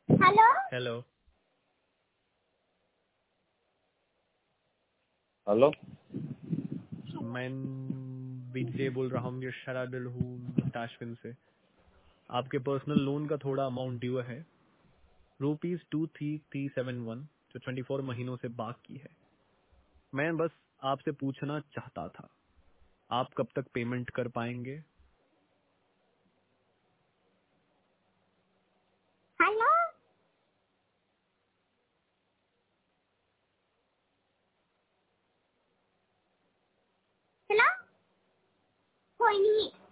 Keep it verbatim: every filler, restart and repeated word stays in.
Hello hello. Hello. मैं विजय बोल रहा हूँ, शराडल हूँ मुस्ताशफिन से। आपके पर्सनल लोन का थोड़ा अमाउंट ड्यू है, rupees two three three seven one, जो ट्वेंटी फोर महीनों से बाकी है। मैं बस आपसे पूछना चाहता था, आप कब तक पेमेंट कर पाएंगे? हेलो हेलो कोई नहीं।